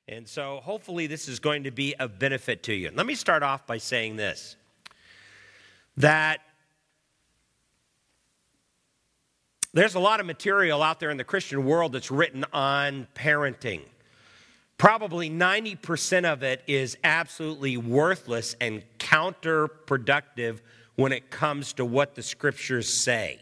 And so hopefully this is going to be of benefit to you. Let me start off by saying this, that there's a lot of material out there in the Christian world that's written on parenting. Probably 90% of it is absolutely worthless and counterproductive when it comes to what the scriptures say.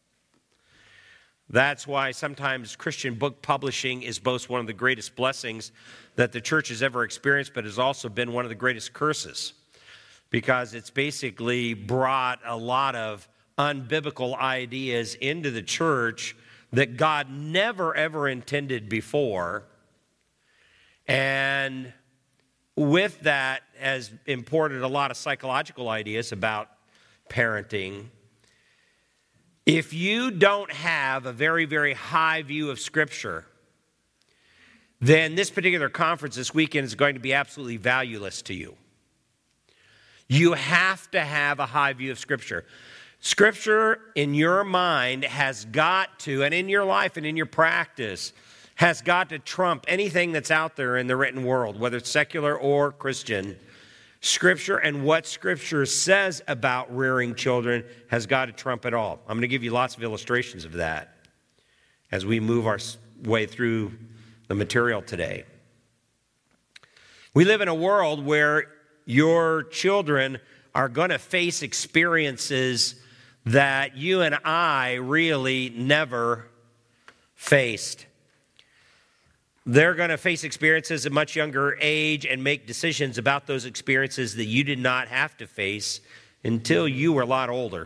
That's why sometimes Christian book publishing is both one of the greatest blessings that the church has ever experienced, but has also been one of the greatest curses, because it's basically brought a lot of unbiblical ideas into the church that God never, ever intended before. And with that has imported a lot of psychological ideas about parenting. If you don't have a very, very high view of Scripture, then this particular conference this weekend is going to be absolutely valueless to you. You have to have a high view of Scripture. Scripture in your mind has got to, and in your life and in your practice, has got to trump anything that's out there in the written world, whether it's secular or Christian. Scripture and what Scripture says about rearing children has got to trump it all. I'm going to give you lots of illustrations of that as we move our way through the material today. We live in a world where your children are going to face experiences that you and I really never faced. They're going to face experiences at a much younger age and make decisions about those experiences that you did not have to face until you were a lot older.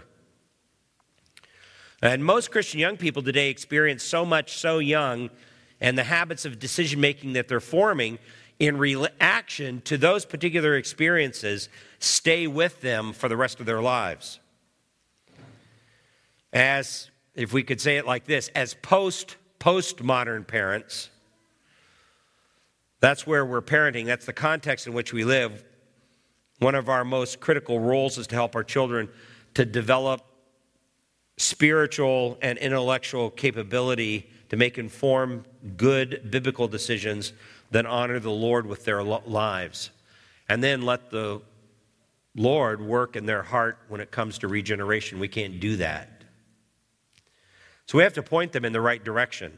And most Christian young people today experience so much so young, and the habits of decision-making that they're forming in reaction to those particular experiences stay with them for the rest of their lives. As, if we could say it like this, as postmodern parents, that's where we're parenting. That's the context in which we live. One of our most critical roles is to help our children to develop spiritual and intellectual capability to make informed, good biblical decisions that honor the Lord with their lives. And then let the Lord work in their heart when it comes to regeneration. We can't do that. So we have to point them in the right direction.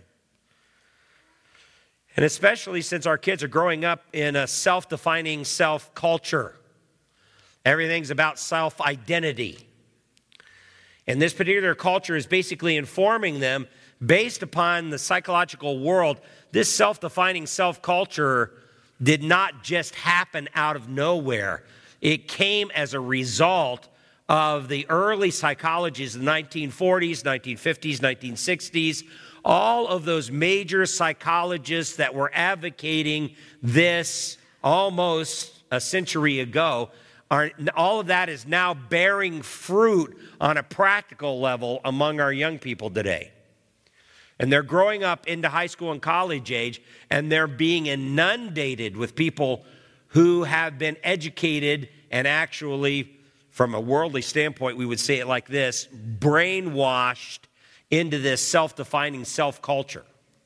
And especially since our kids are growing up in a self-defining self-culture. Everything's about self-identity. And this particular culture is basically informing them based upon the psychological world. This self-defining self-culture did not just happen out of nowhere. It came as a result of the early psychologies of the 1940s, 1950s, 1960s, all of those major psychologists that were advocating this almost a century ago, all of that is now bearing fruit on a practical level among our young people today. And they're growing up into high school and college age, and they're being inundated with people who have been educated and actually, from a worldly standpoint, we would say it like this, brainwashed into this self-defining self-culture.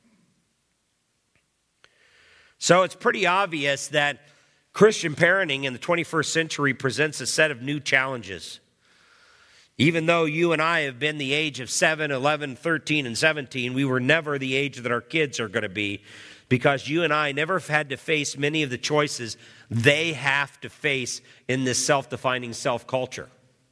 So it's pretty obvious that Christian parenting in the 21st century presents a set of new challenges. Even though you and I have been the age of 7, 11, 13, and 17, we were never the age that our kids are going to be, because you and I never had to face many of the choices they have to face in this self-defining self-culture.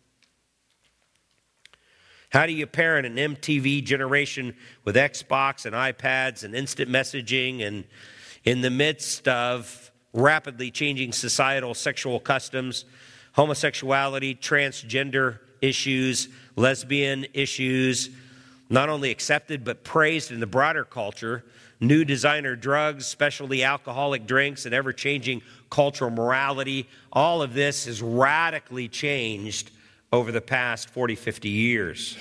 How do you parent an MTV generation with Xbox and iPads and instant messaging, and in the midst of rapidly changing societal sexual customs, homosexuality, transgender issues, lesbian issues, not only accepted but praised in the broader culture, new designer drugs, specialty alcoholic drinks, and ever-changing cultural morality? All of this has radically changed over the past 40, 50 years.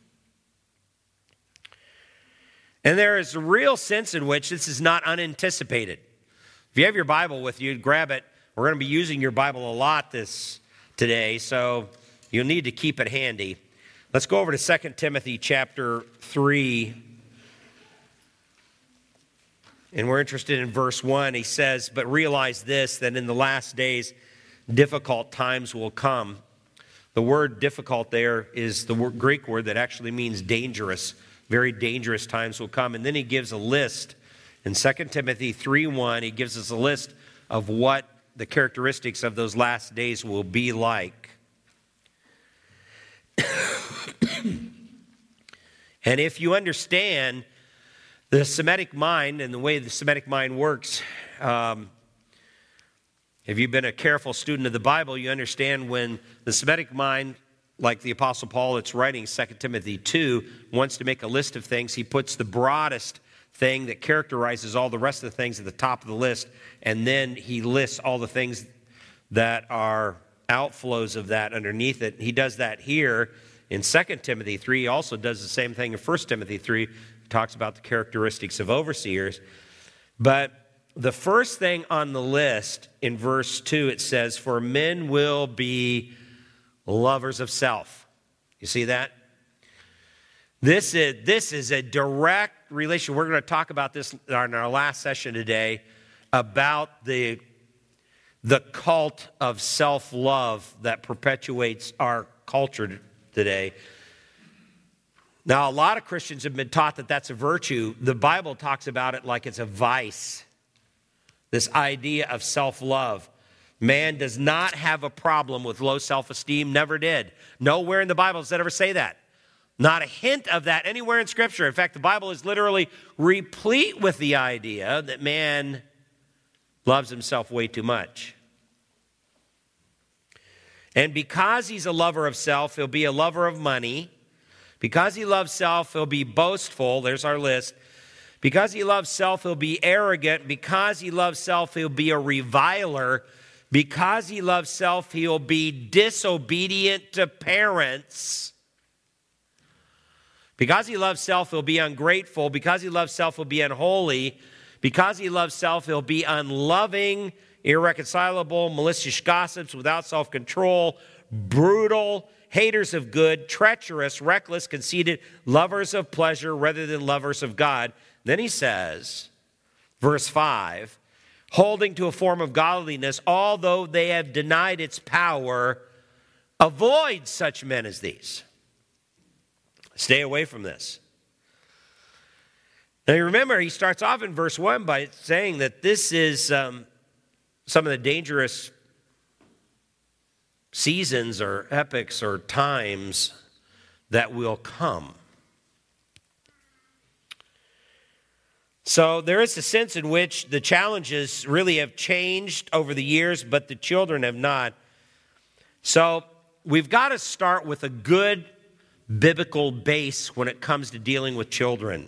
And there is a real sense in which this is not unanticipated. If you have your Bible with you, grab it. We're going to be using your Bible a lot today, so you'll need to keep it handy. Let's go over to 2 Timothy chapter 3. And we're interested in verse 1. He says, "But realize this, that in the last days difficult times will come." The word difficult there is the Greek word that actually means dangerous. Very dangerous times will come. And then he gives a list. In 2 Timothy 3:1, he gives us a list of what the characteristics of those last days will be like. And if you understand the Semitic mind and the way the Semitic mind works, if you've been a careful student of the Bible, you understand when the Semitic mind, like the Apostle Paul that's writing 2 Timothy 2, wants to make a list of things, he puts the broadest thing that characterizes all the rest of the things at the top of the list, and then he lists all the things that are outflows of that underneath it. He does that here in 2 Timothy 3. He also does the same thing in 1 Timothy 3. He talks about the characteristics of overseers. But the first thing on the list in verse 2, it says, "For men will be lovers of self." You see that? This is a direct relation. We're going to talk about this in our last session today about the cult of self-love that perpetuates our culture today. Now, a lot of Christians have been taught that that's a virtue. The Bible talks about it like it's a vice. This idea of self-love. Man does not have a problem with low self-esteem, never did. Nowhere in the Bible does it ever say that. Not a hint of that anywhere in Scripture. In fact, the Bible is literally replete with the idea that man loves himself way too much. And because he's a lover of self, he'll be a lover of money. Because he loves self, he'll be boastful. There's our list. Because he loves self, he'll be arrogant. Because he loves self, he'll be a reviler. Because he loves self, he'll be disobedient to parents. Because he loves self, he'll be ungrateful. Because he loves self, he'll be unholy. Because he loves self, he'll be unloving, irreconcilable, malicious gossips, without self-control, brutal, haters of good, treacherous, reckless, conceited, lovers of pleasure rather than lovers of God. Then he says, verse 5, holding to a form of godliness, although they have denied its power, avoid such men as these. Stay away from this. Now, you remember, he starts off in verse 1 by saying that this is some of the dangerous seasons or epochs or times that will come. So there is a sense in which the challenges really have changed over the years, but the children have not. So we've got to start with a good biblical base when it comes to dealing with children.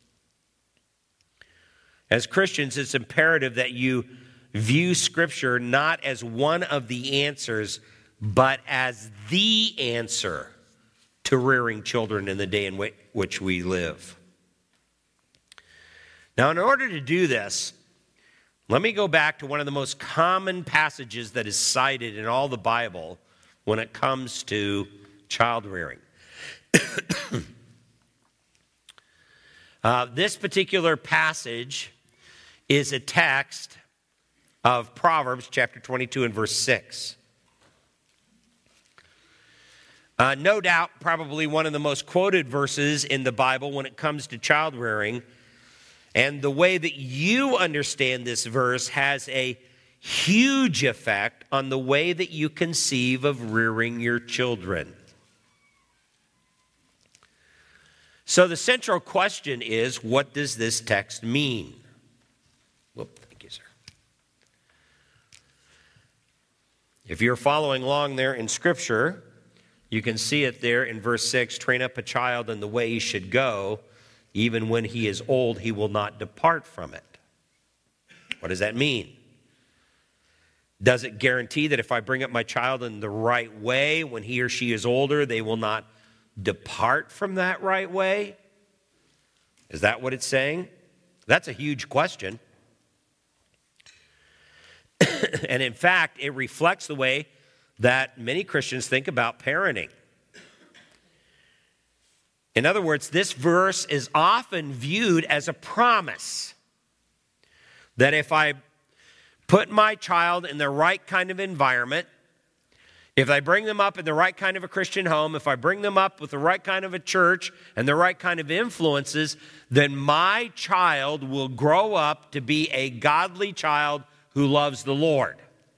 As Christians, it's imperative that you view Scripture not as one of the answers, but as the answer to rearing children in the day in which we live. Now, in order to do this, let me go back to one of the most common passages that is cited in all the Bible when it comes to child rearing. This particular passage is a text of Proverbs chapter 22 and verse 6. No doubt, probably one of the most quoted verses in the Bible when it comes to child rearing. And the way that you understand this verse has a huge effect on the way that you conceive of rearing your children. So the central question is, what does this text mean? Thank you, sir. If you're following along there in Scripture, you can see it there in verse 6, train up a child in the way he should go. Even when he is old, he will not depart from it. What does that mean? Does it guarantee that if I bring up my child in the right way, when he or she is older, they will not depart from that right way? Is that what it's saying? That's a huge question. And in fact, it reflects the way that many Christians think about parenting. In other words, this verse is often viewed as a promise. that if I put my child in the right kind of environment, if I bring them up in the right kind of a Christian home, if I bring them up with the right kind of a church and the right kind of influences, then my child will grow up to be a godly child who loves the Lord.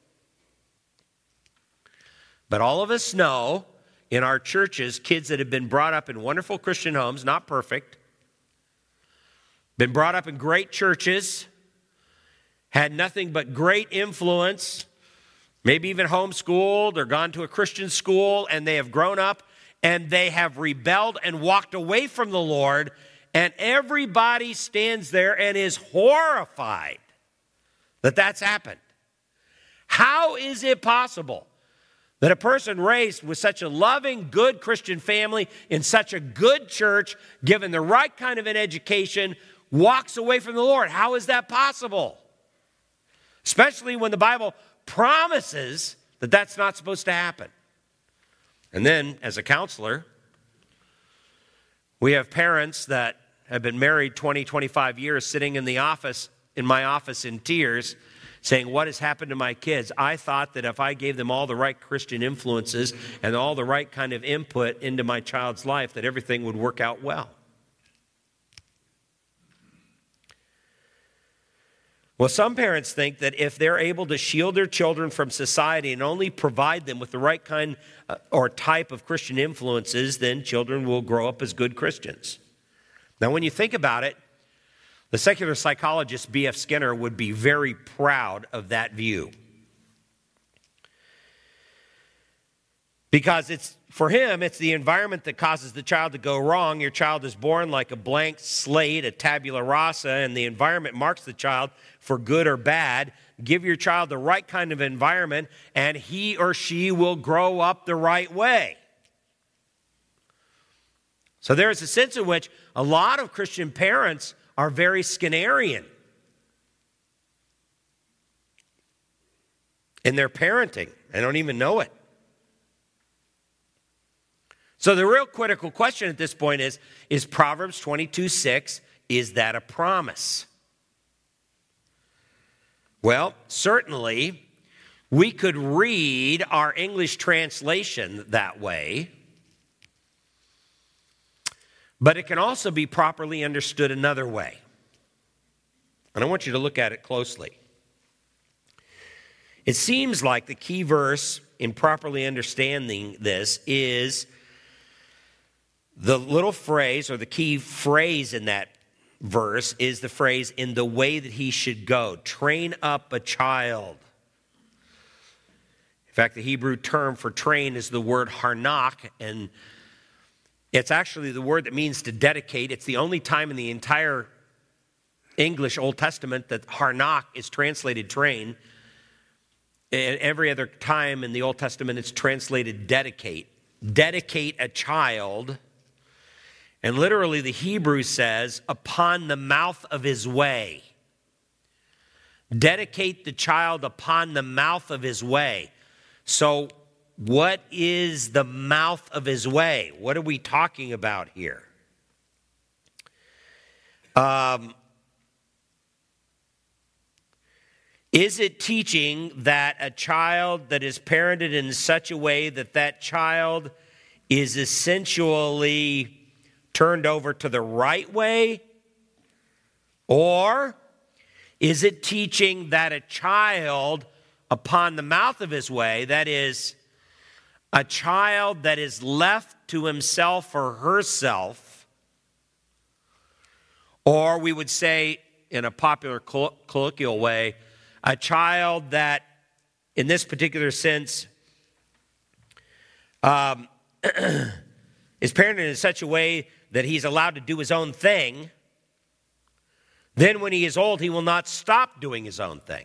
But all of us know in our churches, kids that have been brought up in wonderful Christian homes, not perfect, been brought up in great churches, had nothing but great influence, maybe even homeschooled or gone to a Christian school, and they have grown up and they have rebelled and walked away from the Lord, and everybody stands there and is horrified that that's happened. How is it possible that a person raised with such a loving, good Christian family in such a good church, given the right kind of an education, walks away from the Lord? How is that possible? Especially when the Bible promises that that's not supposed to happen. And then, as a counselor, we have parents that have been married 20, 25 years sitting in my office in tears, saying, what has happened to my kids? I thought that if I gave them all the right Christian influences and all the right kind of input into my child's life, that everything would work out well. Well, some parents think that if they're able to shield their children from society and only provide them with the right kind or type of Christian influences, then children will grow up as good Christians. Now, when you think about it, the secular psychologist B.F. Skinner would be very proud of that view. Because for him, it's the environment that causes the child to go wrong. Your child is born like a blank slate, a tabula rasa, and the environment marks the child for good or bad. Give your child the right kind of environment, and he or she will grow up the right way. So there's a sense in which a lot of Christian parents are very Skinnerian in their parenting. They don't even know it. So the real critical question at this point is Proverbs 22:6, is that a promise? Well, certainly we could read our English translation that way, but it can also be properly understood another way. And I want you to look at it closely. It seems like the key verse in properly understanding this is the little phrase, or the key phrase in that verse is the phrase, in the way that he should go. Train up a child. In fact, the Hebrew term for train is the word harnak, and it's actually the word that means to dedicate. It's the only time in the entire English Old Testament that harnak is translated train. And every other time in the Old Testament it's translated dedicate. Dedicate a child. And literally the Hebrew says, upon the mouth of his way. Dedicate the child upon the mouth of his way. So what is the mouth of his way? What are we talking about here? Is it teaching that a child that is parented in such a way that that child is essentially turned over to the right way? Or is it teaching that a child upon the mouth of his way, that is, a child that is left to himself or herself, or we would say in a popular colloquial way, a child that, in this particular sense, is parented in such a way that he's allowed to do his own thing, then when he is old, he will not stop doing his own thing.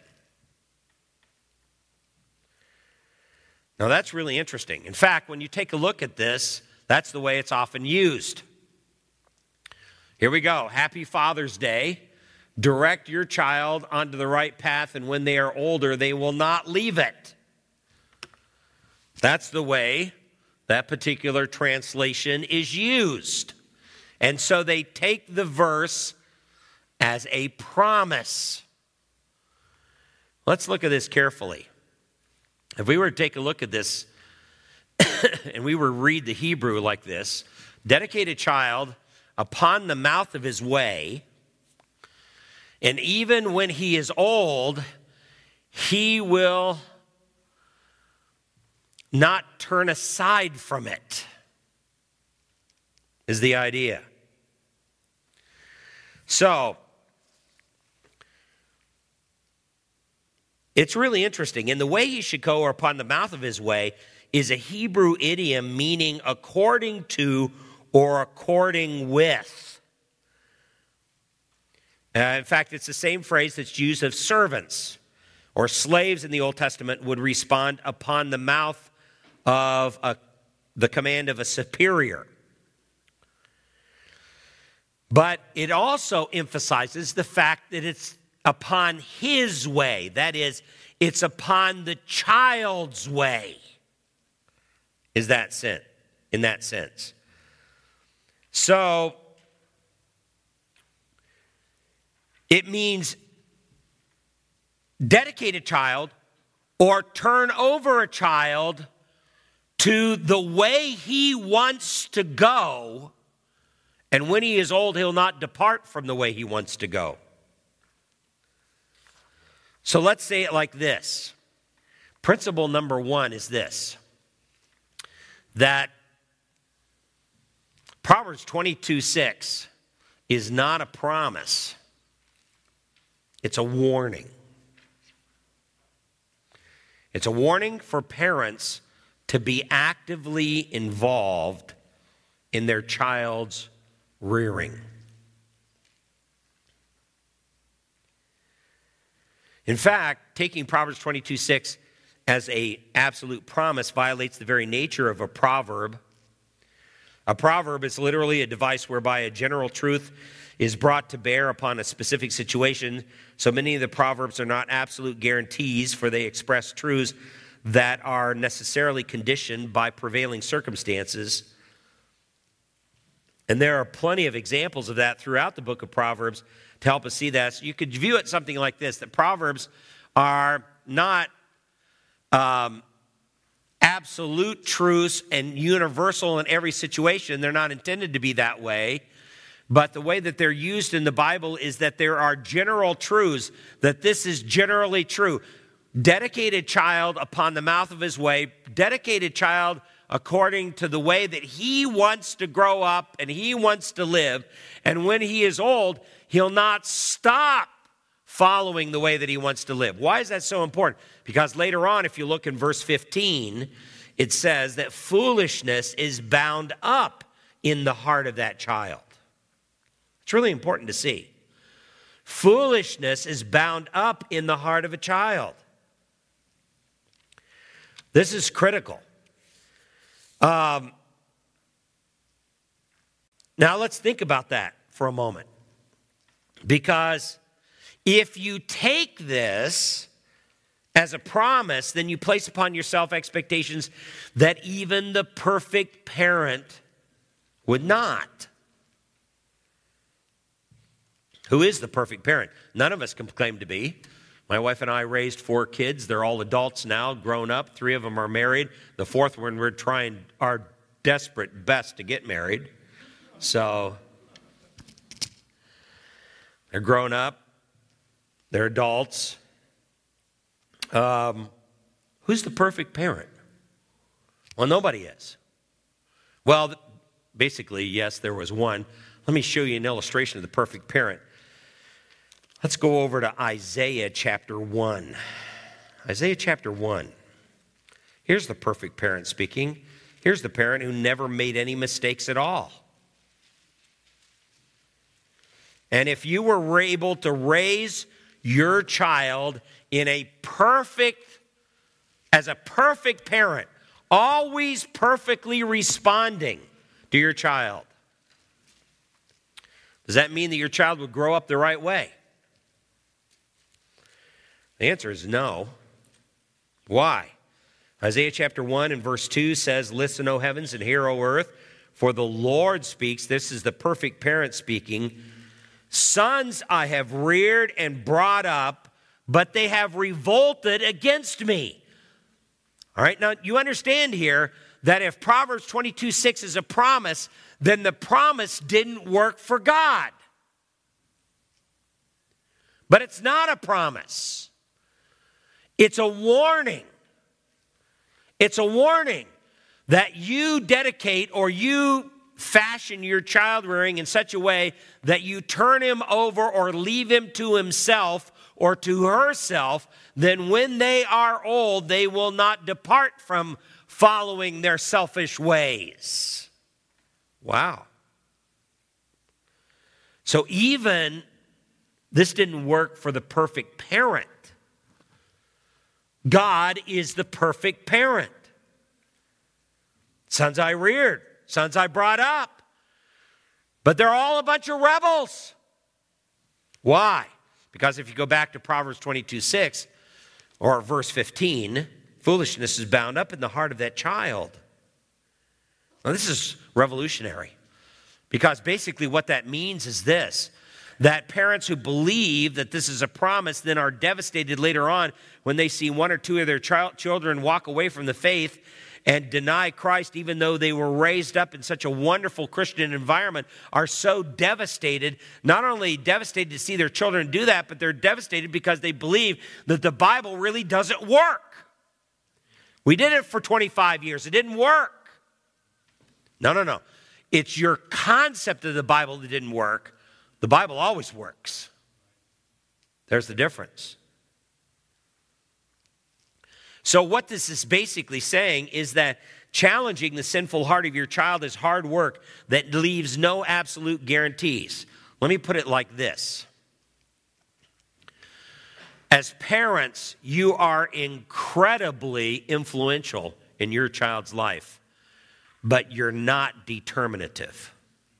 Now, that's really interesting. In fact, when you take a look at this, that's the way it's often used. Here we go. Happy Father's Day. Direct your child onto the right path, and when they are older, they will not leave it. That's the way that particular translation is used. And so they take the verse as a promise. Let's look at this carefully. If we were to take a look at this and we were to read the Hebrew like this, dedicate a child upon the mouth of his way, and even when he is old, he will not turn aside from it, is the idea. So, it's really interesting. And the way he should go, or upon the mouth of his way, is a Hebrew idiom meaning according to or according with. In fact, it's the same phrase that's used of servants or slaves in the Old Testament would respond upon the mouth of the command of a superior. But it also emphasizes the fact that it's upon his way. That is, it's upon the child's way. In that sense. So, it means dedicate a child or turn over a child to the way he wants to go, and when he is old, he'll not depart from the way he wants to go. So let's say it like this. Principle number one is this, that Proverbs 22:6 is not a promise. It's a warning. It's a warning for parents to be actively involved in their child's rearing. In fact, taking Proverbs 22:6 as an absolute promise violates the very nature of a proverb. A proverb is literally a device whereby a general truth is brought to bear upon a specific situation. So many of the proverbs are not absolute guarantees, for they express truths that are necessarily conditioned by prevailing circumstances. And there are plenty of examples of that throughout the book of Proverbs to help us see that. So you could view it something like this, that Proverbs are not absolute truths and universal in every situation. They're not intended to be that way. But the way that they're used in the Bible is that there are general truths, that this is generally true. Dedicate a child upon the mouth of his way. Dedicate a child according to the way that he wants to grow up and he wants to live. And when he is old, he'll not stop following the way that he wants to live. Why is that so important? Because later on, if you look in verse 15, it says that foolishness is bound up in the heart of that child. It's really important to see. Foolishness is bound up in the heart of a child. This is critical. Now let's think about that for a moment. Because if you take this as a promise, then you place upon yourself expectations that even the perfect parent would not. Who is the perfect parent? None of us can claim to be. My wife and I raised 4 kids. They're all adults now, grown up. 3 of them are married. The 4th one, we're trying our desperate best to get married. So they're grown up. They're adults. Who's the perfect parent? Well, nobody is. Well, basically, yes, there was one. Let me show you an illustration of the perfect parent. Let's go over to Isaiah chapter 1. Isaiah chapter 1. Here's the perfect parent speaking. Here's the parent who never made any mistakes at all. And if you were able to raise your child in as a perfect parent, always perfectly responding to your child, does that mean that your child would grow up the right way? The answer is no. Why? Isaiah chapter 1 and verse 2 says, "Listen, O heavens, and hear, O earth, for the Lord speaks." This is the perfect parent speaking. "Sons I have reared and brought up, but they have revolted against me. All right, now you understand here that if Proverbs 22:6 is a promise, then the promise didn't work for God. But it's not a promise. It's a warning. It's a warning that you dedicate or you fashion your child rearing in such a way that you turn him over or leave him to himself or to herself, then when they are old, they will not depart from following their selfish ways. Wow. So even this didn't work for the perfect parent. God is the perfect parent. Sons I reared, sons I brought up. But they're all a bunch of rebels. Why? Because if you go back to Proverbs 22:6 or verse 15, foolishness is bound up in the heart of that child. Now this is revolutionary. Because basically what that means is this, that parents who believe that this is a promise then are devastated later on when they see one or two of their children walk away from the faith and deny Christ even though they were raised up in such a wonderful Christian environment, are so devastated, not only devastated to see their children do that, but they're devastated because they believe that the Bible really doesn't work. We did it for 25 years. It didn't work. No. It's your concept of the Bible that didn't work. The Bible always works. There's the difference. So what this is basically saying is that challenging the sinful heart of your child is hard work that leaves no absolute guarantees. Let me put it like this. As parents, you are incredibly influential in your child's life, but you're not determinative.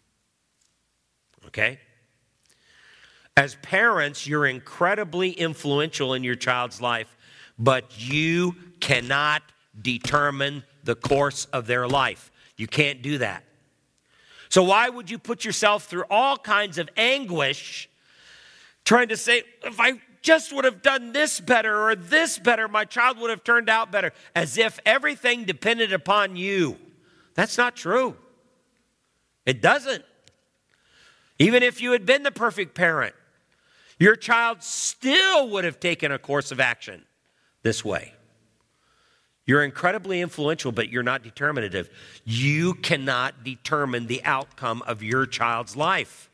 Okay? As parents, you're incredibly influential in your child's life, but you cannot determine the course of their life. You can't do that. So why would you put yourself through all kinds of anguish trying to say, if I just would have done this better or this better, my child would have turned out better, as if everything depended upon you? That's not true. It doesn't. Even if you had been the perfect parent, your child still would have taken a course of action this way. You're incredibly influential, but you're not determinative. You cannot determine the outcome of your child's life.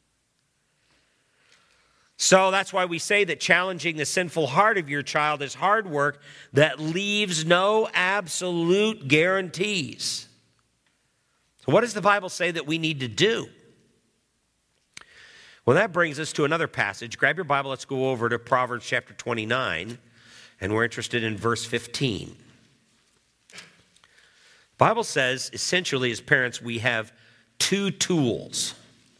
So that's why we say that challenging the sinful heart of your child is hard work that leaves no absolute guarantees. So what does the Bible say that we need to do? Well, that brings us to another passage. Grab your Bible, let's go over to Proverbs chapter 29, and we're interested in verse 15. The Bible says, essentially, as parents, we have two tools.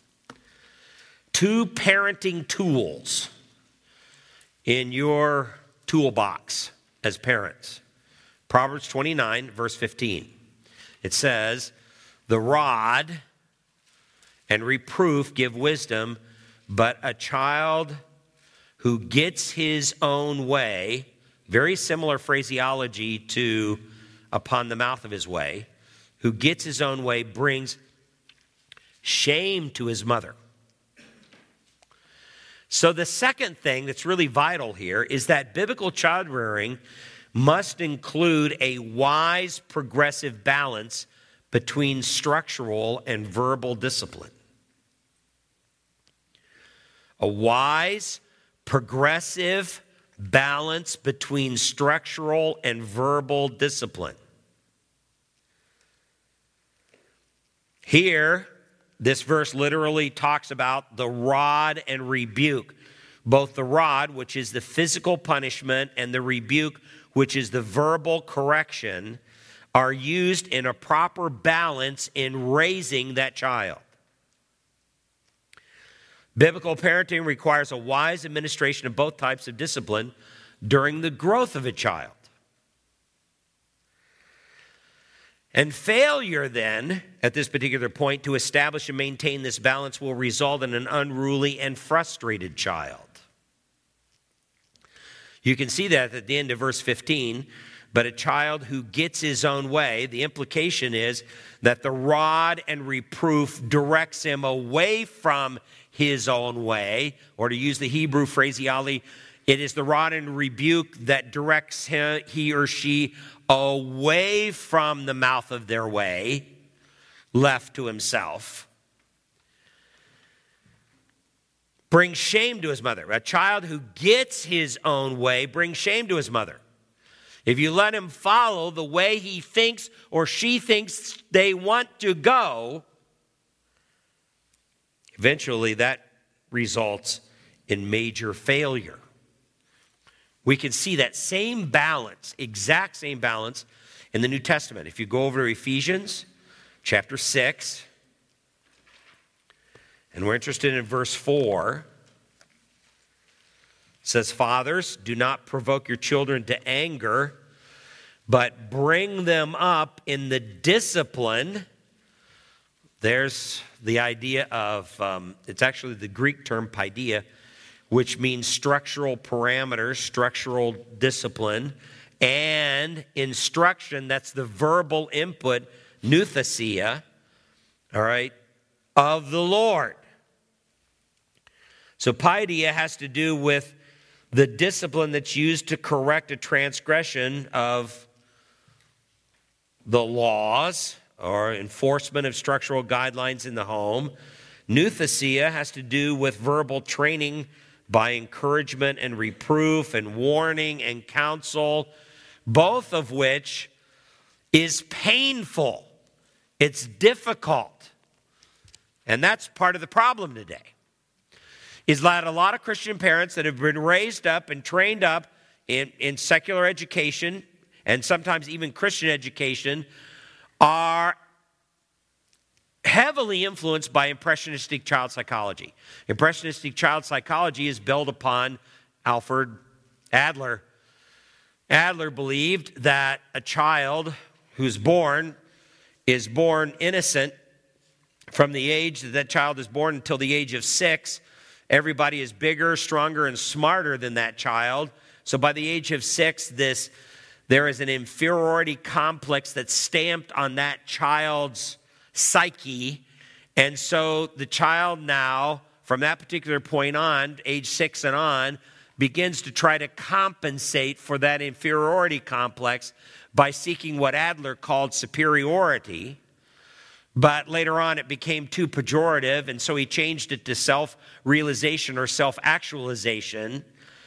Two parenting tools in your toolbox as parents. Proverbs 29, verse 15. It says, the rod and reproof give wisdom, but a child who gets his own way, very similar phraseology to upon the mouth of his way, who gets his own way brings shame to his mother. So the second thing that's really vital here is that biblical child rearing must include a wise, progressive balance between structural and verbal discipline. A wise, progressive balance between structural and verbal discipline. Here, this verse literally talks about the rod and rebuke. Both the rod, which is the physical punishment, and the rebuke, which is the verbal correction, are used in a proper balance in raising that child. Biblical parenting requires a wise administration of both types of discipline during the growth of a child. And failure then, at this particular point, to establish and maintain this balance will result in an unruly and frustrated child. You can see that at the end of verse 15. But a child who gets his own way, the implication is that the rod and reproof directs him away from his own way, or to use the Hebrew phraseology, it is the rod and rebuke that directs he or she away from the mouth of their way, left to himself. Brings shame to his mother. A child who gets his own way brings shame to his mother. If you let him follow the way he thinks or she thinks they want to go, eventually that results in major failure. We can see that same balance, exact same balance, in the New Testament. If you go over to Ephesians chapter 6, and we're interested in verse 4, it says, "Fathers, do not provoke your children to anger, but bring them up in the discipline." There's the idea of, it's actually the Greek term paideia, which means structural parameters, structural discipline, and instruction. That's the verbal input, nouthesia, all right, of the Lord. So paideia has to do with the discipline that's used to correct a transgression of the laws or enforcement of structural guidelines in the home. Nouthesia has to do with verbal training by encouragement and reproof and warning and counsel, both of which is painful. It's difficult. And that's part of the problem today, is that a lot of Christian parents that have been raised up and trained up in secular education and sometimes even Christian education are heavily influenced by impressionistic child psychology. Impressionistic child psychology is built upon Alfred Adler. Adler believed that a child who's born is born innocent from the age that child is born until the age of 6. Everybody is bigger, stronger, and smarter than that child. So by the age of 6, there is an inferiority complex that's stamped on that child's psyche. And so the child now, from that particular point on, age 6 and on, begins to try to compensate for that inferiority complex by seeking what Adler called superiority. But later on, it became too pejorative, and so he changed it to self-realization or self-actualization.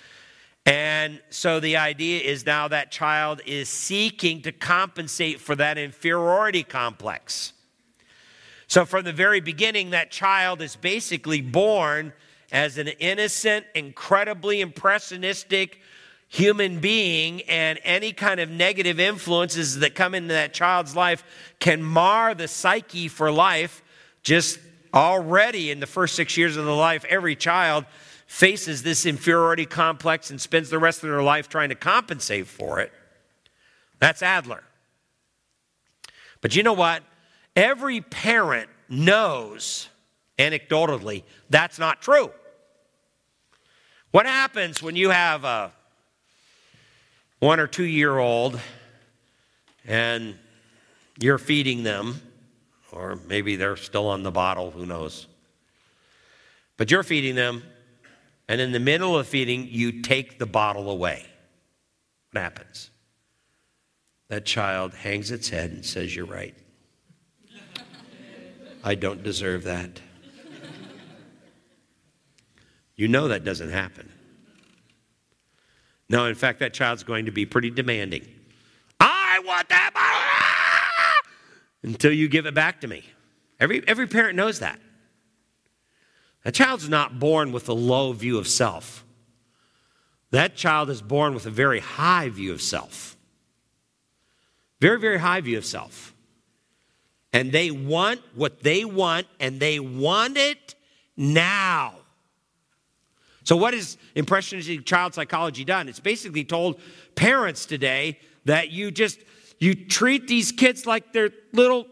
And so the idea is now that child is seeking to compensate for that inferiority complex. So from the very beginning, that child is basically born as an innocent, incredibly impressionistic human being, and any kind of negative influences that come into that child's life can mar the psyche for life. Just already in the first 6 years of their life, every child faces this inferiority complex and spends the rest of their life trying to compensate for it. That's Adler. But you know what? Every parent knows, anecdotally, that's not true. What happens when you have a 1 or 2 year old and you're feeding them, or maybe they're still on the bottle, who knows? But you're feeding them, and in the middle of feeding, you take the bottle away. What happens? That child hangs its head and says, "You're right. I don't deserve that." You know that doesn't happen. No, in fact, that child's going to be pretty demanding. "I want that bottle!" Until you give it back to me. Every parent knows that. That child's not born with a low view of self. That child is born with a very high view of self. Very, very high view of self. And they want what they want, and they want it now. So what has impressionistic child psychology done? It's basically told parents today that you treat these kids like they're little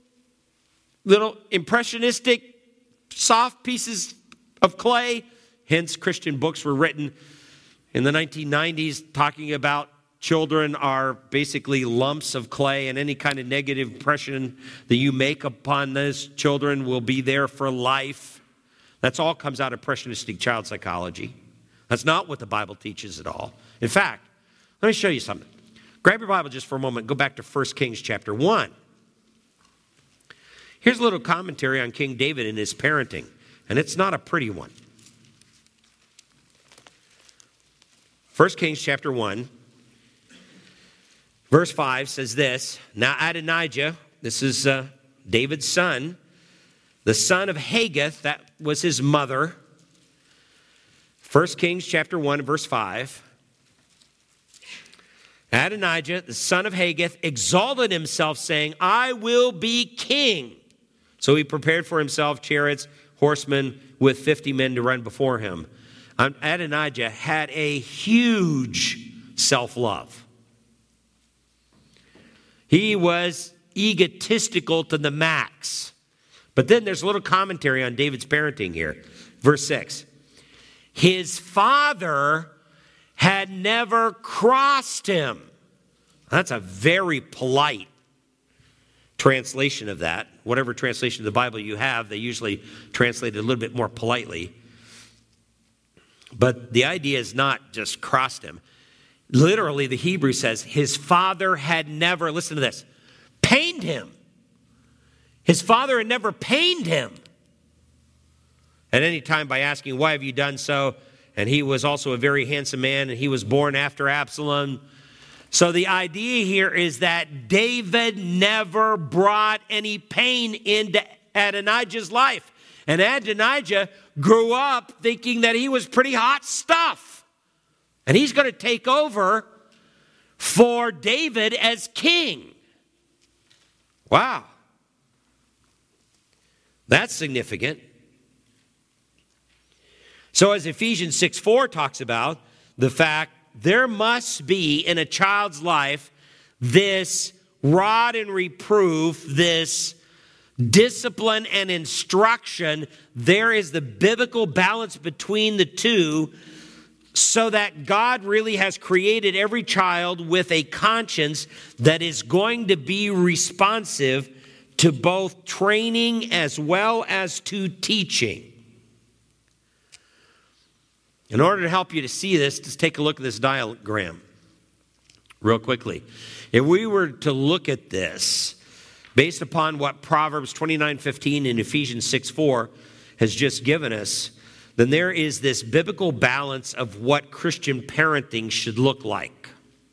impressionistic, soft pieces of clay. Hence, Christian books were written in the 1990s talking about children are basically lumps of clay, and any kind of negative impression that you make upon those children will be there for life. That's all comes out of impressionistic child psychology. That's not what the Bible teaches at all. In fact, let me show you something. Grab your Bible just for a moment. Go back to 1 Kings chapter 1. Here's a little commentary on King David and his parenting, and it's not a pretty one. 1 Kings chapter 1. Verse 5 says this, Now Adonijah, this is David's son, the son of Haggith, that was his mother. 1 Kings chapter 1, verse 5. Adonijah, the son of Haggith, exalted himself, saying, I will be king. So he prepared for himself chariots, horsemen, with 50 men to run before him. Adonijah had a huge self-love. He was egotistical to the max. But then there's a little commentary on David's parenting here. Verse 6. His father had never crossed him. That's a very polite translation of that. Whatever translation of the Bible you have, they usually translate it a little bit more politely. But the idea is not just crossed him. Literally, the Hebrew says, his father had never, listen to this, pained him. His father had never pained him at any time by asking, why have you done so? And he was also a very handsome man, and he was born after Absalom. So the idea here is that David never brought any pain into Adonijah's life. And Adonijah grew up thinking that he was pretty hot stuff. And he's going to take over for David as king. Wow. That's significant. So as Ephesians 6:4 talks about, the fact there must be in a child's life this rod and reproof, this discipline and instruction. There is the biblical balance between the two, so that God really has created every child with a conscience that is going to be responsive to both training as well as to teaching. In order to help you to see this, just take a look at this diagram real quickly. If we were to look at this based upon what Proverbs 29:15 and Ephesians 6:4 has just given us, then there is this biblical balance of what Christian parenting should look like.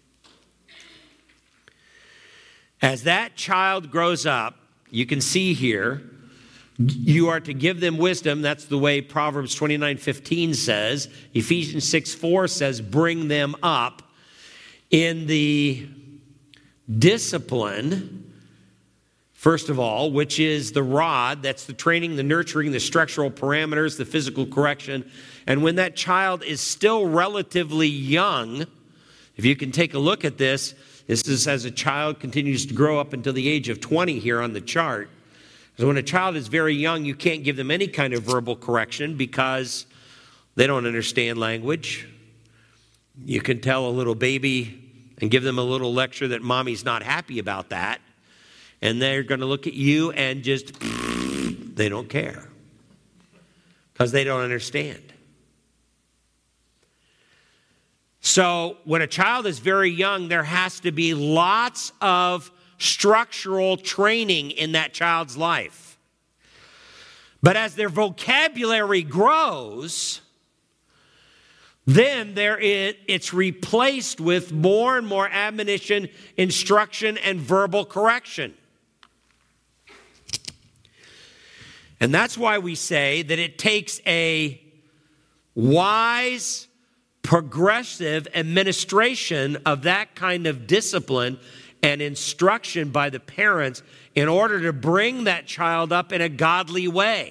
As that child grows up, you can see here, you are to give them wisdom. That's the way Proverbs 29:15 says. Ephesians 6:4 says, bring them up in the discipline, first of all, which is the rod. That's the training, the nurturing, the structural parameters, the physical correction. And when that child is still relatively young, if you can take a look at this, this is as a child continues to grow up until the age of 20 here on the chart. So when a child is very young, you can't give them any kind of verbal correction because they don't understand language. You can tell a little baby and give them a little lecture that mommy's not happy about that. And they're going to look at you and just, they don't care. Because they don't understand. So when a child is very young, there has to be lots of structural training in that child's life. But as their vocabulary grows, then it's replaced with more and more admonition, instruction, and verbal correction. And that's why we say that it takes a wise, progressive administration of that kind of discipline and instruction by the parents in order to bring that child up in a godly way.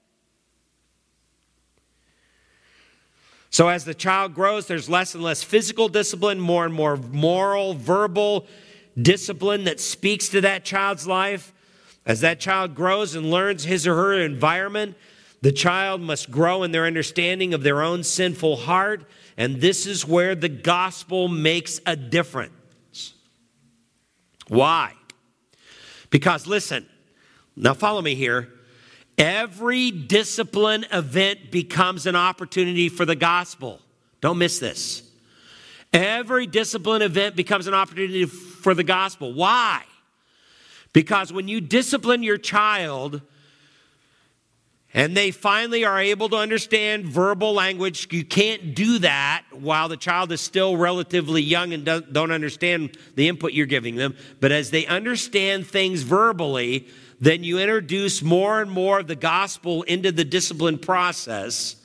So as the child grows, there's less and less physical discipline, more and more moral, verbal discipline that speaks to that child's life. As that child grows and learns his or her environment, The child must grow in their understanding of their own sinful heart, and this is where the gospel makes a difference. Why? Because listen, now follow me here. Every discipline event becomes an opportunity for the gospel. Don't miss this. Every discipline event becomes an opportunity for the gospel. Why? Because when you discipline your child and they finally are able to understand verbal language, you can't do that while the child is still relatively young and don't understand the input you're giving them. But as they understand things verbally, then you introduce more and more of the gospel into the discipline process.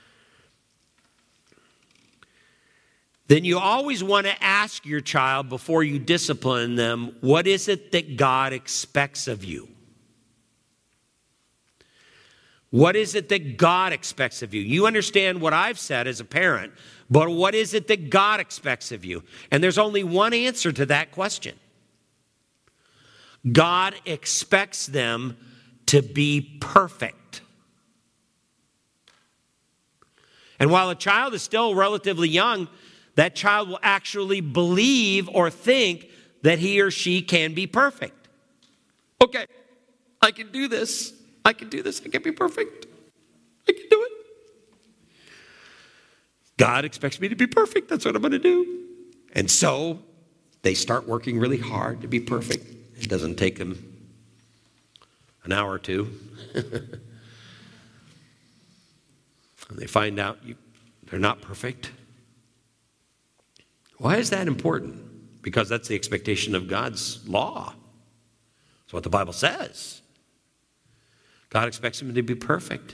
Then you always want to ask your child before you discipline them, what is it that God expects of you? What is it that God expects of you? You understand what I've said as a parent, but what is it that God expects of you? And there's only one answer to that question. God expects them to be perfect. And while a child is still relatively young, that child will actually believe or think that he or she can be perfect. Okay, I can do this. I can do this. I can be perfect. I can do it. God expects me to be perfect. That's what I'm going to do. And so they start working really hard to be perfect. It doesn't take them an hour or two. And they find out they're not perfect. Why is that important? Because that's the expectation of God's law. That's what the Bible says. God expects them to be perfect.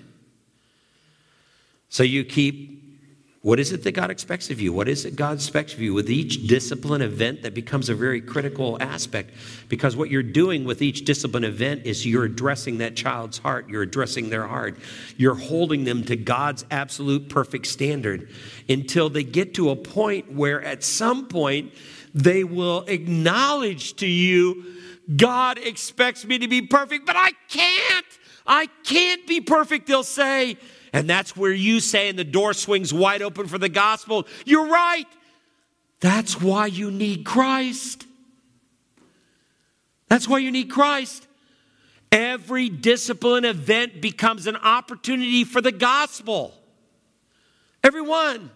So you keep, what is it that God expects of you? What is it God expects of you? With each discipline event, that becomes a very critical aspect, because what you're doing with each discipline event is you're addressing that child's heart. You're addressing their heart. You're holding them to God's absolute perfect standard until they get to a point where at some point they will acknowledge to you, God expects me to be perfect, but I can't. I can't be perfect, they'll say. And that's where you say, and the door swings wide open for the gospel, you're right. That's why you need Christ. That's why you need Christ. Every discipline event becomes an opportunity for the gospel. Everyone.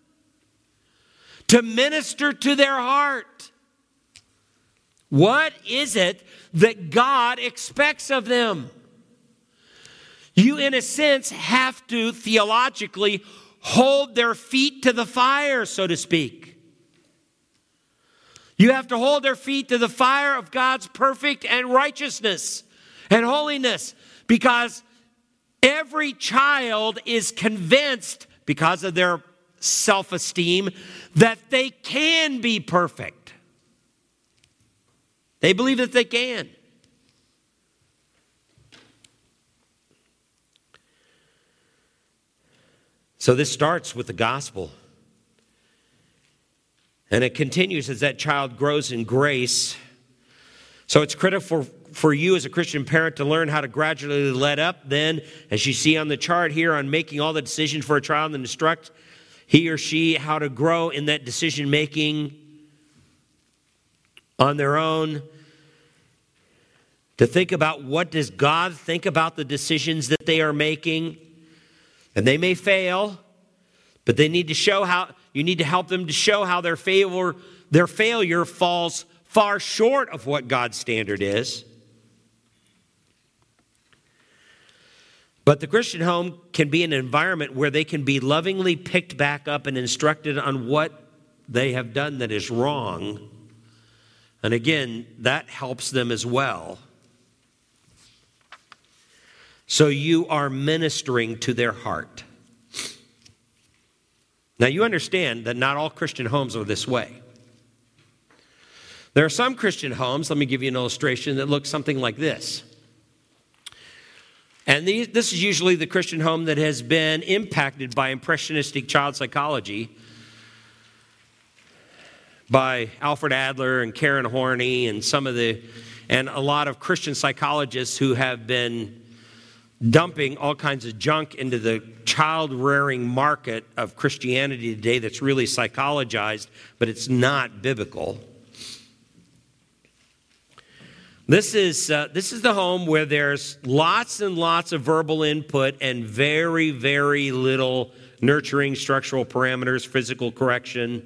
To minister to their heart. What is it that God expects of them? You, in a sense, have to theologically hold their feet to the fire, so to speak. You have to hold their feet to the fire of God's perfect and righteousness and holiness, because every child is convinced, because of their self-esteem, that they can be perfect. They believe that they can. So this starts with the gospel. And it continues as that child grows in grace. So it's critical for you as a Christian parent to learn how to gradually let up. Then, as you see on the chart here, on making all the decisions for a child, and instruct he or she how to grow in that decision making on their own. To think about, what does God think about the decisions that they are making? And they may fail, but they need to show how, you need to help them to show how their failure falls far short of what God's standard is. But the Christian home can be an environment where they can be lovingly picked back up and instructed on what they have done that is wrong. And again, that helps them as well. So you are ministering to their heart. Now you understand that not all Christian homes are this way. There are some Christian homes, let me give you an illustration, that look something like this. And this is usually the Christian home that has been impacted by impressionistic child psychology by Alfred Adler and Karen Horney and a lot of Christian psychologists who have been dumping all kinds of junk into the child-rearing market of Christianity today that's really psychologized, but it's not biblical. This is the home where there's lots and lots of verbal input and very, very little nurturing structural parameters, physical correction.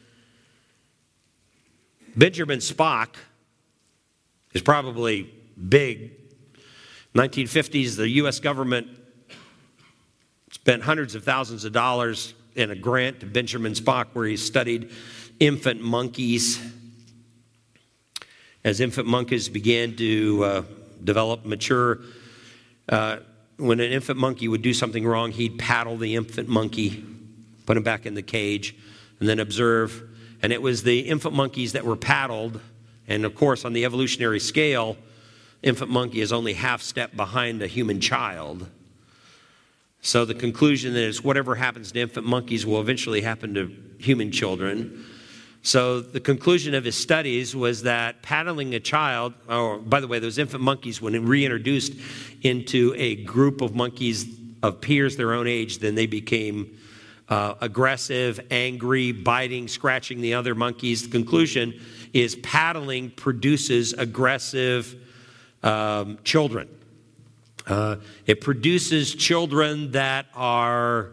Benjamin Spock is probably big. 1950s, the U.S. government spent hundreds of thousands of dollars in a grant to Benjamin Spock where he studied infant monkeys. As infant monkeys began to develop, mature, when an infant monkey would do something wrong, he'd paddle the infant monkey, put him back in the cage, and then observe. And it was the infant monkeys that were paddled. And of course, on the evolutionary scale, infant monkey is only half step behind a human child. So the conclusion is whatever happens to infant monkeys will eventually happen to human children. So the conclusion of his studies was that paddling a child, oh, by the way, those infant monkeys, when reintroduced into a group of monkeys of peers their own age, then they became aggressive, angry, biting, scratching the other monkeys. The conclusion is paddling produces aggressive children. It produces children that are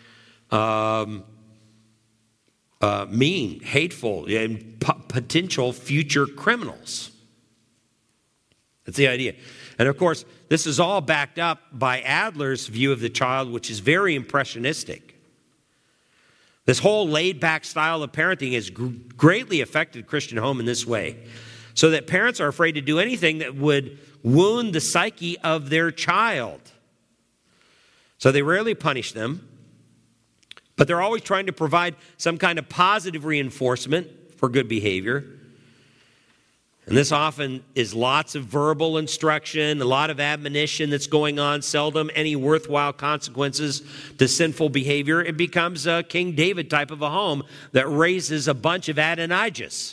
mean, hateful, and potential future criminals. That's the idea. And of course, this is all backed up by Adler's view of the child, which is very impressionistic. This whole laid-back style of parenting has greatly affected Christian home in this way, so that parents are afraid to do anything that would wound the psyche of their child. So they rarely punish them, but they're always trying to provide some kind of positive reinforcement for good behavior. And this often is lots of verbal instruction, a lot of admonition that's going on, seldom any worthwhile consequences to sinful behavior. It becomes a King David type of a home that raises a bunch of Adonijahs.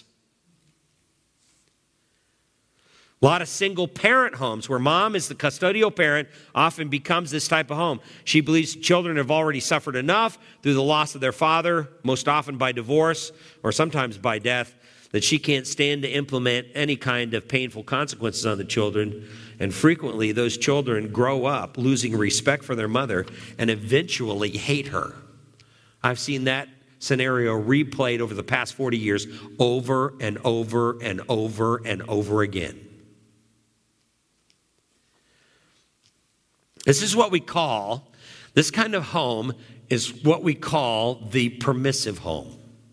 A lot of single-parent homes where mom is the custodial parent often becomes this type of home. She believes children have already suffered enough through the loss of their father, most often by divorce or sometimes by death, that she can't stand to implement any kind of painful consequences on the children. And frequently, those children grow up losing respect for their mother and eventually hate her. I've seen that scenario replayed over the past 40 years over and over and over and over again. This is what we call, this kind of home is what we call the permissive home.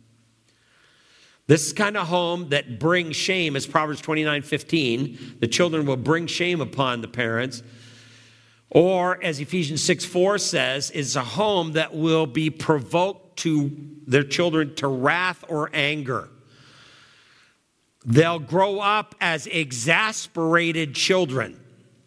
This kind of home that brings shame, as Proverbs 29:15, the children will bring shame upon the parents. Or, as Ephesians 6:4 says, is a home that will be provoked to their children to wrath or anger. They'll grow up as exasperated children.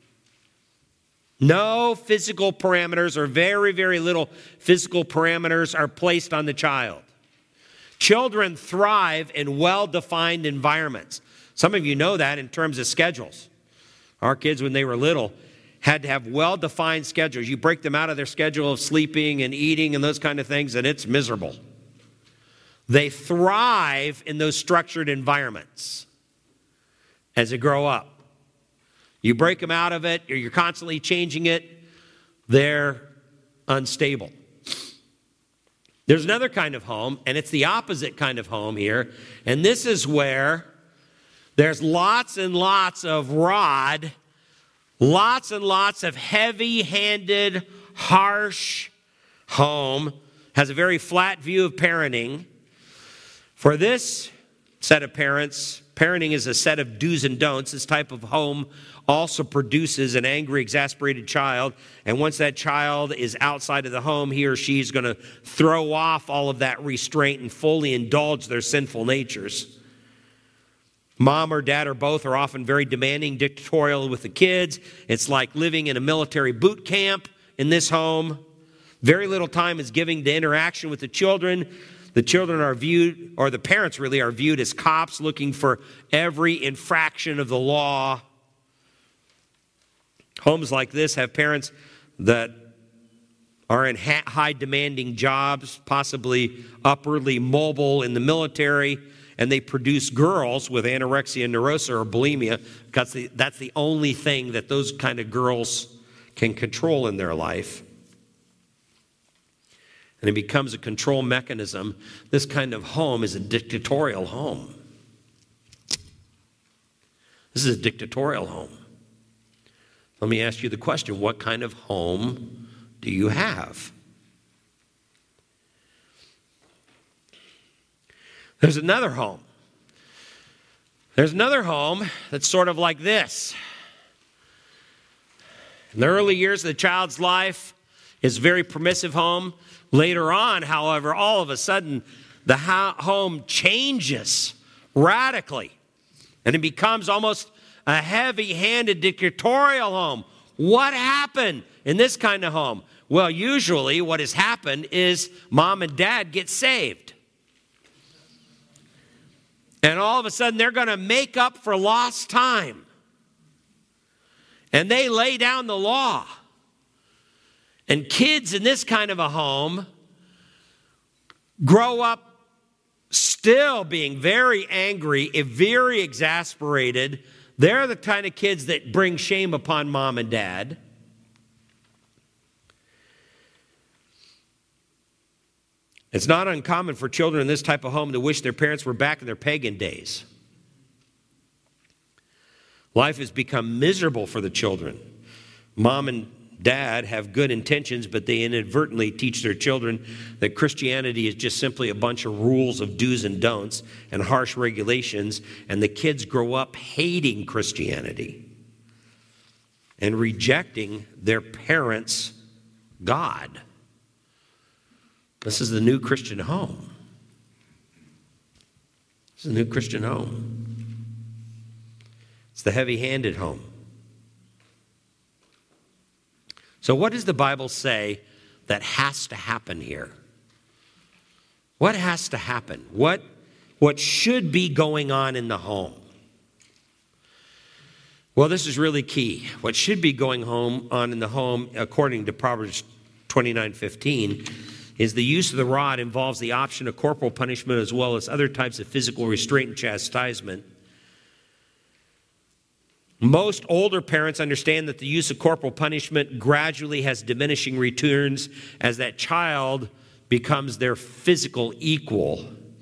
No physical parameters or very, very little physical parameters are placed on the child. Children thrive in well-defined environments. Some of you know that in terms of schedules. Our kids, when they were little, had to have well-defined schedules. You break them out of their schedule of sleeping and eating and those kind of things, and it's miserable. They thrive in those structured environments as they grow up. You break them out of it, or you're constantly changing it, they're unstable. There's another kind of home, and it's the opposite kind of home here. And this is where there's lots and lots of rod, lots and lots of heavy-handed, harsh home, has a very flat view of parenting. For this set of parents, parenting is a set of do's and don'ts. This type of home also produces an angry, exasperated child. And once that child is outside of the home, he or she is going to throw off all of that restraint and fully indulge their sinful natures. Mom or dad or both are often very demanding, dictatorial with the kids. It's like living in a military boot camp in this home. Very little time is given to interaction with the children. The children are viewed, or the parents really are viewed as cops looking for every infraction of the law. Homes like this have parents that are in high demanding jobs, possibly upwardly mobile in the military, and they produce girls with anorexia nervosa or bulimia because that's the only thing that those kind of girls can control in their life. And it becomes a control mechanism. This kind of home is a dictatorial home. This is a dictatorial home. Let me ask you the question, what kind of home do you have? There's another home. There's another home that's sort of like this. In the early years of the child's life, it's a very permissive home. Later on, however, all of a sudden, the home changes radically. And it becomes almost a heavy-handed dictatorial home. What happened in this kind of home? Well, usually what has happened is mom and dad get saved. And all of a sudden, they're going to make up for lost time. And they lay down the law. And kids in this kind of a home grow up still being very angry, very exasperated. They're the kind of kids that bring shame upon mom and dad. It's not uncommon for children in this type of home to wish their parents were back in their pagan days. Life has become miserable for the children. Mom and dad have good intentions, but they inadvertently teach their children that Christianity is just simply a bunch of rules of do's and don'ts and harsh regulations, and the kids grow up hating Christianity and rejecting their parents' God. This is the new Christian home. This is the new Christian home. It's the heavy-handed home. So what does the Bible say that has to happen here? What has to happen? What should be going on in the home? Well, this is really key. What should be going on in the home, according to Proverbs 29:15, is the use of the rod involves the option of corporal punishment as well as other types of physical restraint and chastisement. Most older parents understand that the use of corporal punishment gradually has diminishing returns as that child becomes their physical equal.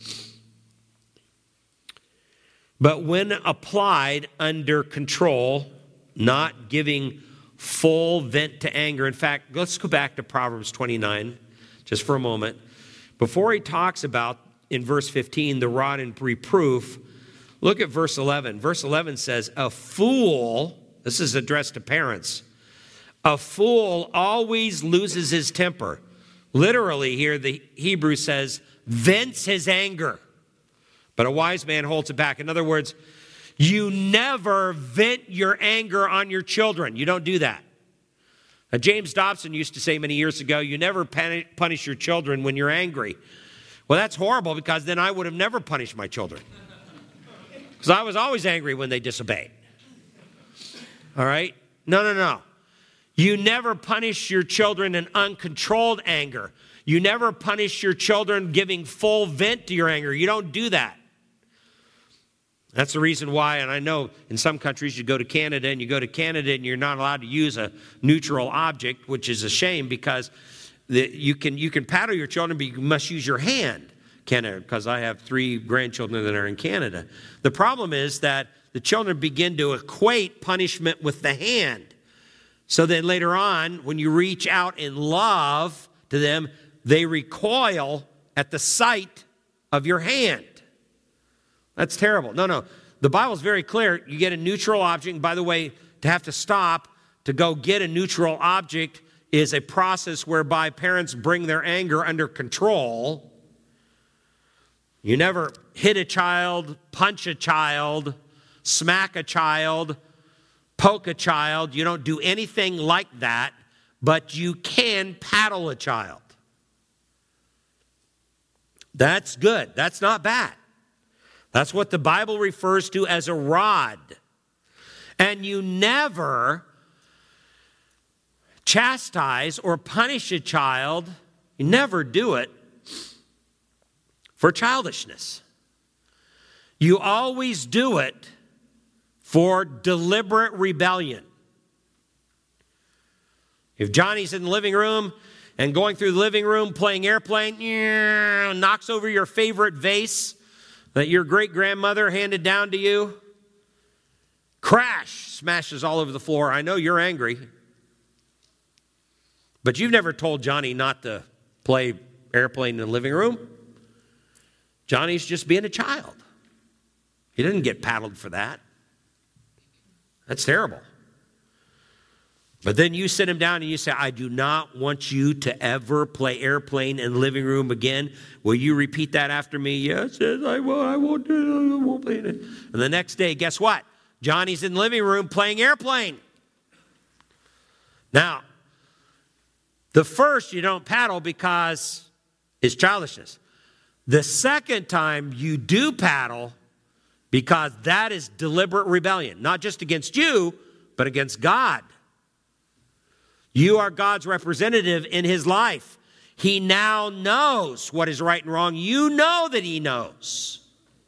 But when applied under control, not giving full vent to anger. In fact, let's go back to Proverbs 29 just for a moment. Before he talks about, in verse 15, the rod and reproof, look at verse 11. Verse 11 says, a fool, this is addressed to parents, a fool always loses his temper. Literally here, the Hebrew says, vents his anger. But a wise man holds it back. In other words, you never vent your anger on your children. You don't do that. James Dobson used to say many years ago, you never punish your children when you're angry. Well, that's horrible because then I would have never punished my children. Because I was always angry when they disobeyed. All right? No. You never punish your children in uncontrolled anger. You never punish your children giving full vent to your anger. You don't do that. That's the reason why, and I know in some countries you go to Canada and you're not allowed to use a neutral object, which is a shame because you can paddle your children, but you must use your hand. Canada, because I have 3 grandchildren that are in Canada. The problem is that the children begin to equate punishment with the hand. So then later on, when you reach out in love to them, they recoil at the sight of your hand. That's terrible. No. The Bible's very clear. You get a neutral object. And by the way, to have to stop to go get a neutral object is a process whereby parents bring their anger under control. You never hit a child, punch a child, smack a child, poke a child. You don't do anything like that, but you can paddle a child. That's good. That's not bad. That's what the Bible refers to as a rod. And you never chastise or punish a child, you never do it for childishness. You always do it for deliberate rebellion. If Johnny's in the living room and going through the living room playing airplane, knocks over your favorite vase that your great-grandmother handed down to you, crash, smashes all over the floor. I know you're angry. But you've never told Johnny not to play airplane in the living room. Johnny's just being a child. He didn't get paddled for that. That's terrible. But then you sit him down and you say, I do not want you to ever play airplane in the living room again. Will you repeat that after me? Yes, I will. I won't do it. I won't play it. And the next day, guess what? Johnny's in the living room playing airplane. Now, the first you don't paddle because it's childishness. The second time you do paddle because that is deliberate rebellion, not just against you, but against God. You are God's representative in his life. He now knows what is right and wrong. You know that he knows.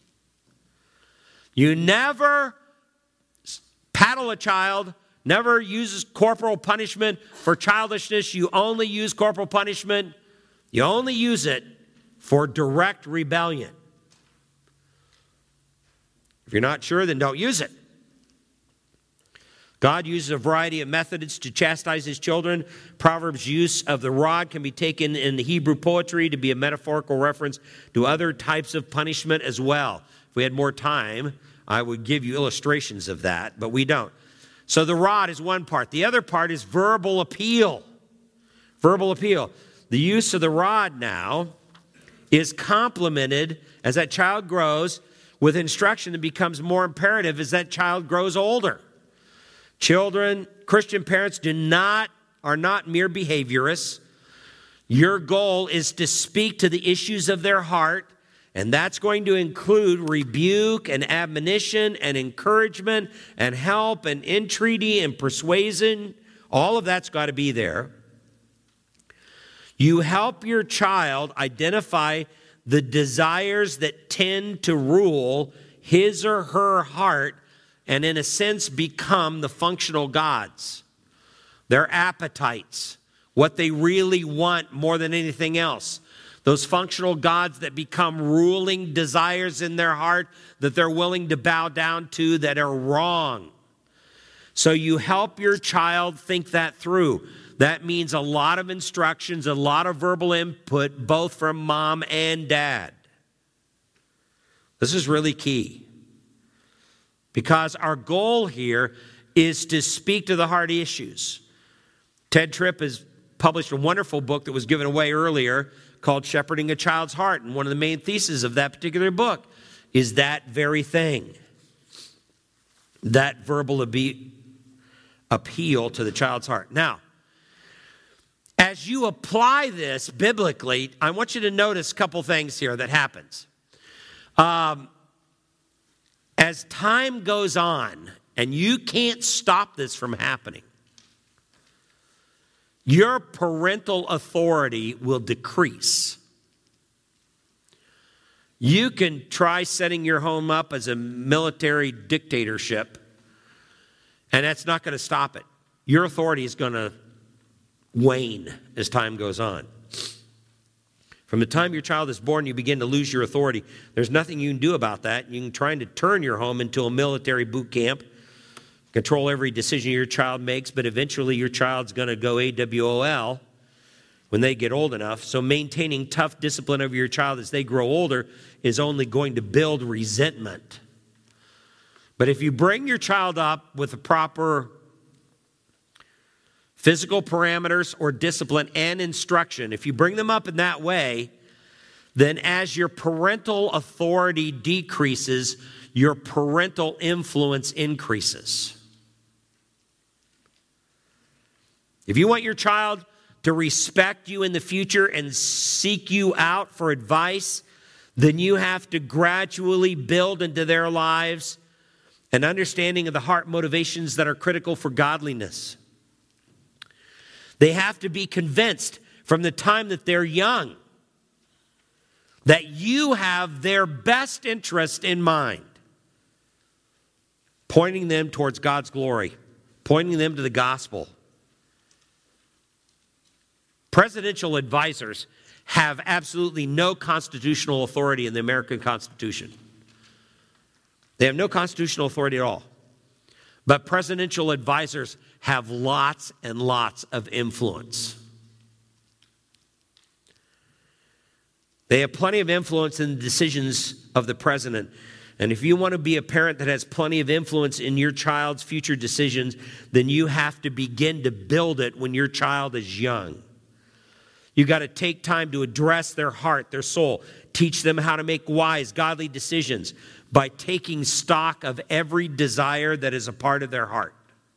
You never paddle a child, never uses corporal punishment for childishness. You only use corporal punishment. You only use it for direct rebellion. If you're not sure, then don't use it. God uses a variety of methods to chastise his children. Proverbs' use of the rod can be taken in the Hebrew poetry to be a metaphorical reference to other types of punishment as well. If we had more time, I would give you illustrations of that, but we don't. So the rod is one part. The other part is verbal appeal. Verbal appeal. The use of the rod now is complemented as that child grows with instruction that becomes more imperative as that child grows older. Children, Christian parents are not mere behaviorists. Your goal is to speak to the issues of their heart, and that's going to include rebuke and admonition and encouragement and help and entreaty and persuasion. All of that's got to be there. You help your child identify the desires that tend to rule his or her heart and in a sense become the functional gods. Their appetites, what they really want more than anything else. Those functional gods that become ruling desires in their heart that they're willing to bow down to that are wrong. So you help your child think that through. That means a lot of instructions, a lot of verbal input, both from mom and dad. This is really key. Because our goal here is to speak to the heart issues. Ted Tripp has published a wonderful book that was given away earlier called Shepherding a Child's Heart. And one of the main theses of that particular book is that very thing. That verbal appeal to the child's heart. Now, as you apply this biblically, I want you to notice a couple things here that happens. As time goes on, and you can't stop this from happening, your parental authority will decrease. You can try setting your home up as a military dictatorship, and that's not going to stop it. Your authority is going to wane as time goes on. From the time your child is born, you begin to lose your authority. There's nothing you can do about that. You can try to turn your home into a military boot camp, control every decision your child makes, but eventually your child's going to go AWOL when they get old enough. So maintaining tough discipline over your child as they grow older is only going to build resentment. But if you bring your child up with the proper physical parameters or discipline and instruction, if you bring them up in that way, then as your parental authority decreases, your parental influence increases. If you want your child to respect you in the future and seek you out for advice, then you have to gradually build into their lives an understanding of the heart motivations that are critical for godliness. They have to be convinced from the time that they're young that you have their best interest in mind, pointing them towards God's glory, pointing them to the gospel. Presidential advisors have absolutely no constitutional authority in the American Constitution. They have no constitutional authority at all. But presidential advisors have lots and lots of influence. They have plenty of influence in the decisions of the president. And if you want to be a parent that has plenty of influence in your child's future decisions, then you have to begin to build it when your child is young. You got to take time to address their heart, their soul. Teach them how to make wise, godly decisions by taking stock of every desire that is a part of their heart.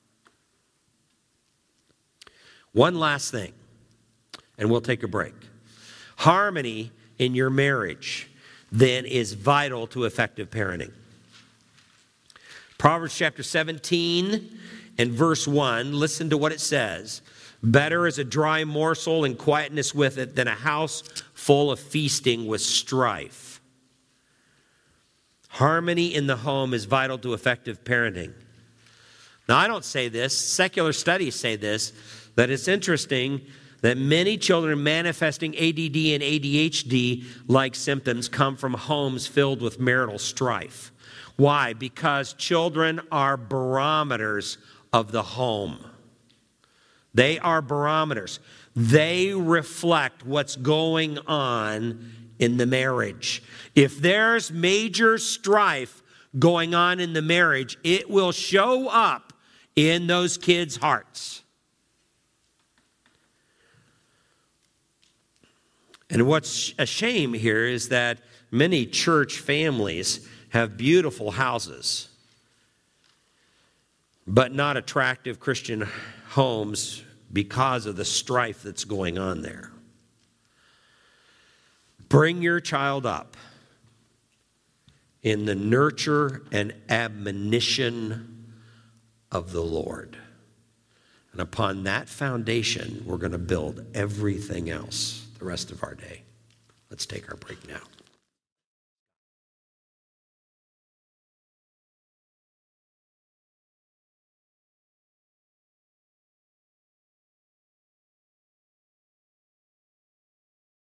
One last thing, and we'll take a break. Harmony in your marriage then is vital to effective parenting. Proverbs chapter 17 and verse 1, listen to what it says. Better is a dry morsel and quietness with it than a house full of feasting with strife. Harmony in the home is vital to effective parenting. Now, I don't say this. Secular studies say this, that it's interesting that many children manifesting ADD and ADHD-like symptoms come from homes filled with marital strife. Why? Because children are barometers of the home. They are barometers. They reflect what's going on in the marriage. If there's major strife going on in the marriage, it will show up in those kids' hearts. And what's a shame here is that many church families have beautiful houses, but not attractive Christian homes because of the strife that's going on there. Bring your child up in the nurture and admonition of the Lord. And upon that foundation, we're going to build everything else the rest of our day. Let's take our break now.